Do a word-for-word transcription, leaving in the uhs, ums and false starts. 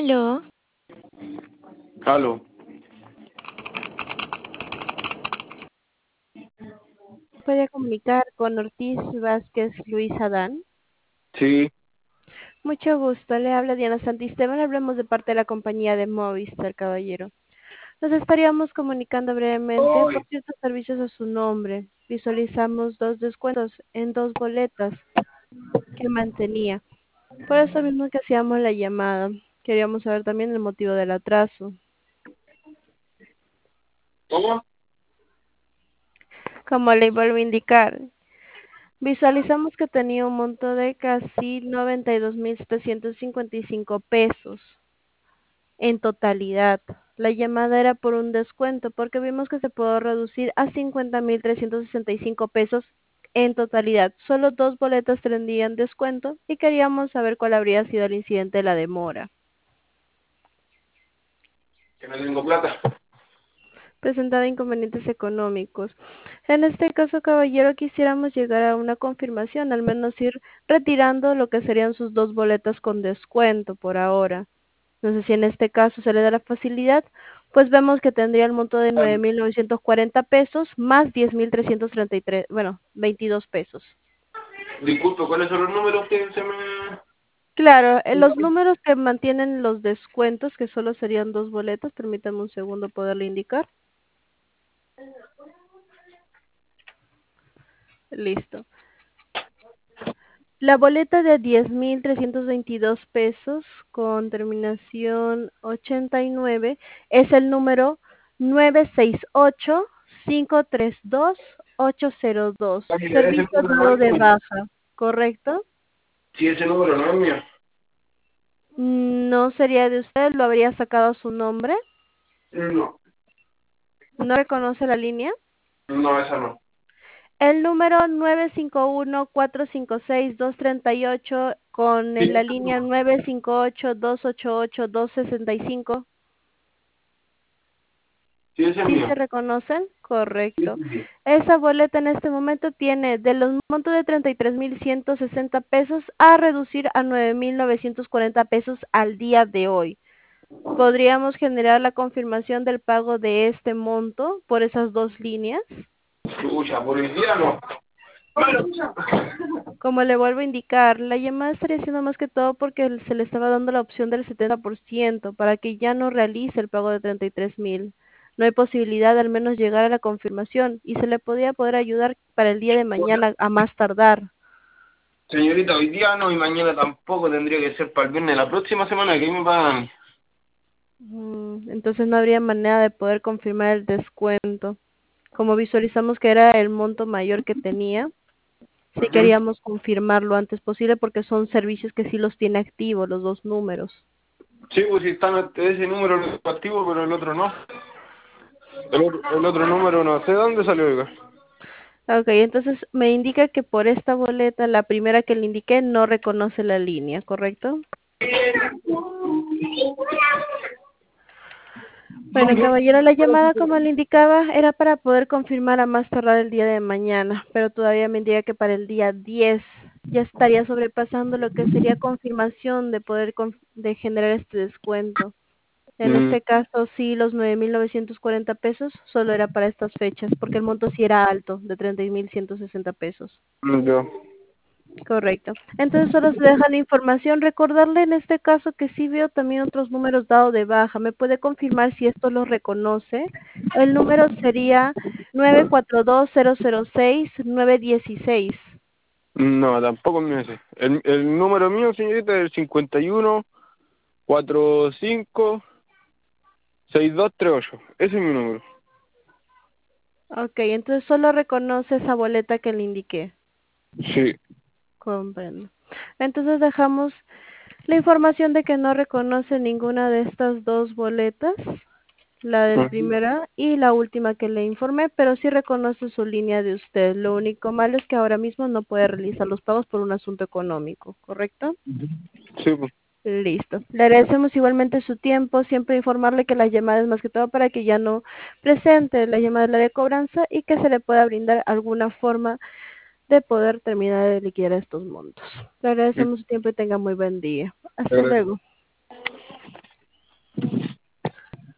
Aló, Aló. Puede comunicar con Ortiz Vázquez Luis Adán. Sí. Mucho gusto, le habla Diana Santisteban, hablamos de parte de la compañía de Movistar, caballero. Nos estaríamos comunicando brevemente por ciertos servicios a su nombre. Visualizamos dos descuentos en dos boletas que mantenía. Por eso mismo que hacíamos la llamada. Queríamos saber también el motivo del atraso. ¿Cómo? Como le vuelvo a indicar, visualizamos que tenía un monto de casi noventa y dos mil setecientos cincuenta y cinco pesos en totalidad. La llamada era por un descuento porque vimos que se pudo reducir a cincuenta mil trescientos sesenta y cinco pesos en totalidad. Solo dos boletas tendrían descuento y queríamos saber cuál habría sido el incidente de la demora. Que no tengo plata. Presentaba inconvenientes económicos. En este caso, caballero, quisiéramos llegar a una confirmación, al menos ir retirando lo que serían sus dos boletas con descuento por ahora. No sé si en este caso se le da la facilidad, pues vemos que tendría el monto de nueve mil novecientos cuarenta pesos más diez mil trescientos treinta y tres, bueno, veintidós pesos. Disculpe, ¿cuáles son los números que se me...? Claro, eh, los números que mantienen los descuentos, que solo serían dos boletas, permítame un segundo poderle indicar. Listo. La boleta de diez mil trescientos veintidós pesos con terminación ochenta y nueve es el número nueve seis ocho cinco tres dos ocho cero dos. Ah, mira, ese Servicio número no dado es de mío. baja, ¿correcto? Sí, ese número no es mío. No sería de usted, lo habría sacado a su nombre. No, ¿No reconoce la línea? no, esa no. El número nueve cinco uno cuatro cinco seis dos tres ocho con Sí, en la línea nueve cinco ocho dos ocho ocho dos seis cinco. sí, ese es ¿Sí mío. se reconocen? Sí, Correcto. sí, sí. Esa boleta en este momento tiene de los montos de treinta y tres mil ciento sesenta pesos a reducir a nueve mil novecientos cuarenta pesos al día de hoy. ¿Podríamos generar la confirmación del pago de este monto por esas dos líneas? Escucha, por el día no. Bueno. Como le vuelvo a indicar, la llamada estaría siendo más que todo porque se le estaba dando la opción del setenta por ciento para que ya no realice el pago de treinta y tres mil. No hay posibilidad de al menos llegar a la confirmación y se le podría poder ayudar para el día de mañana a más tardar. Señorita, hoy día no y mañana tampoco, tendría que ser para el viernes de la próxima semana, que ahí me pagan. Mm, Entonces no habría manera de poder confirmar el descuento. Como visualizamos que era el monto mayor que tenía, sí Ujú. queríamos confirmar lo antes posible porque son servicios que sí los tiene activos, los dos números. Sí, pues si están ese número activo, pero el otro no. El otro, el otro número no sé dónde salió, oiga. Ok, entonces me indica que por esta boleta, la primera que le indiqué, no reconoce la línea, ¿correcto? Bueno, caballero, la llamada, como le indicaba, era para poder confirmar a más tardar el día de mañana, pero todavía me indica que para el día diez ya estaría sobrepasando lo que sería confirmación de poder conf- de generar este descuento. En Mm, este caso, sí, los nueve mil novecientos cuarenta pesos solo era para estas fechas, porque el monto sí era alto, de treinta mil ciento sesenta pesos. ya. Correcto. Entonces solo se deja la información. Recordarle en este caso que sí veo también otros números dados de baja. ¿Me puede confirmar si esto los reconoce? El número sería nueve cuatro dos cero cero seis nueve uno seis. No, tampoco es mío ese. El, el número mío, señorita, es el cincuenta y uno cuarenta y cinco sesenta y dos treinta y ocho. Ese es mi número. Ok, entonces solo reconoce esa boleta que le indiqué. Sí. Comprendo. Entonces dejamos la información de que no reconoce ninguna de estas dos boletas, la del Ujú. primera y la última que le informé, pero sí reconoce su línea de usted. Lo único malo es que ahora mismo no puede realizar los pagos por un asunto económico, ¿correcto? Sí, pues. Listo. Le agradecemos igualmente su tiempo, siempre informarle que las llamadas más que todo para que ya no presente la llamada de la de cobranza y que se le pueda brindar alguna forma de poder terminar de liquidar estos montos. Le agradecemos su tiempo y tenga muy buen día. Hasta Gracias. luego.